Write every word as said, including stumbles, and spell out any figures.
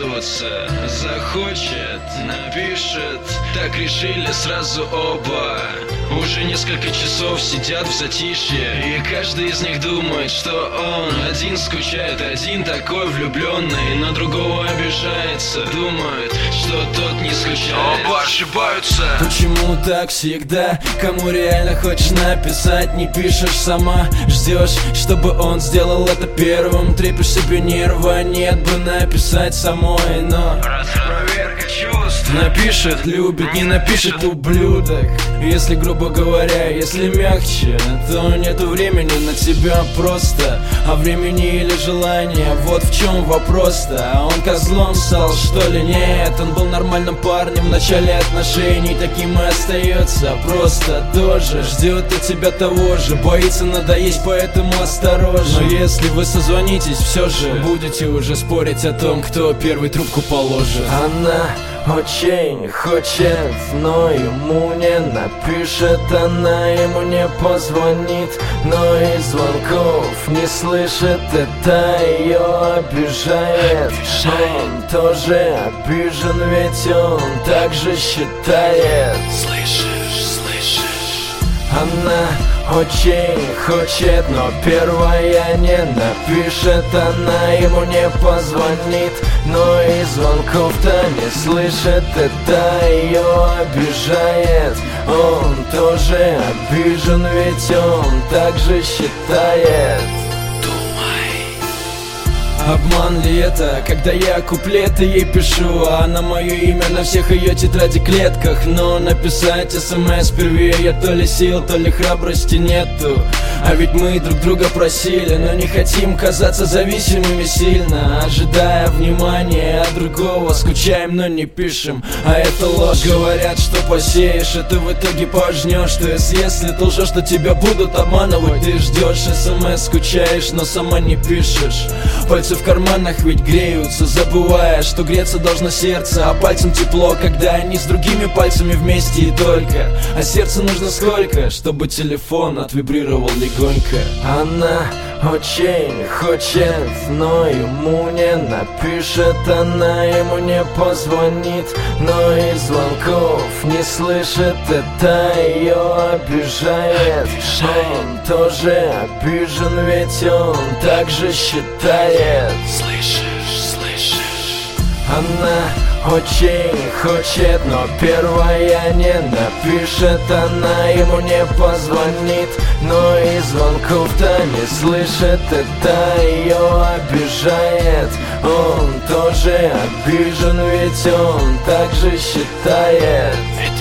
связываться захочет, напишет. Так решили сразу оба. Уже несколько часов сидят в затишье, и каждый из них думает, что он один скучает, один такой влюбленный, на другого обижается, думает, что тот не скучает. Оба ошибаются. Почему так всегда? Кому реально хочешь написать, не пишешь сама? Ждешь, чтобы он сделал это первым, трепишь себе нервы, а нет бы написать самой. Но проверка чувств. Напишет, любит, не напишет, ублюдок. Если грубо говоря, если мягче, то нету времени на тебя просто, а времени или желания, вот в чем вопрос-то. А он козлом стал, что ли? Нет, он был нормальным парнем в начале отношений, таким и остается. Просто тоже ждет от тебя того же, боится надоесть, поэтому осторожно. Но если вы созвонитесь, все же будете уже спорить о том, кто первый трубку положит. Она очень хочет, но ему не напишет. Она ему не позвонит, но и звонков не слышит. Это ее обижает. Он тоже обижен, ведь он так же считает. Слышишь, слышишь? Она очень хочет, но первая не напишет. Она ему не позвонит, но и звонков-то не слышит. Это ее обижает. Он тоже обижен, ведь он так же считает. Обман ли это, когда я куплеты ей пишу, а на мое имя на всех ее тетради клетках? Но написать смс впервые я то ли сил, то ли храбрости нету. А ведь мы друг друга просили, но не хотим казаться зависимыми сильно, ожидая внимания от другого, скучаем, но не пишем. А это ложь, говорят, что посеешь, и ты в итоге пожнешь. То есть если ты лжешь, что тебя будут обманывать. Ты ждешь смс, скучаешь, но сама не пишешь. Пальцы в карманах ведь греются, забывая, что греться должно сердце, а пальцем тепло, когда они с другими пальцами вместе и только. А сердцу нужно сколько, чтобы телефон отвибрировал легонько. Она очень хочет, но ему не напишет. Она ему не позвонит, но и звонков не слышит. Это ее обижает. Он тоже обижен, ведь он так же считает. Слышишь, слышишь? Она очень хочет, но первая не напишет. Она ему не позвонит, но и звонков-то не слышит. Это ее обижает. Он тоже обижен, ведь он так же считает.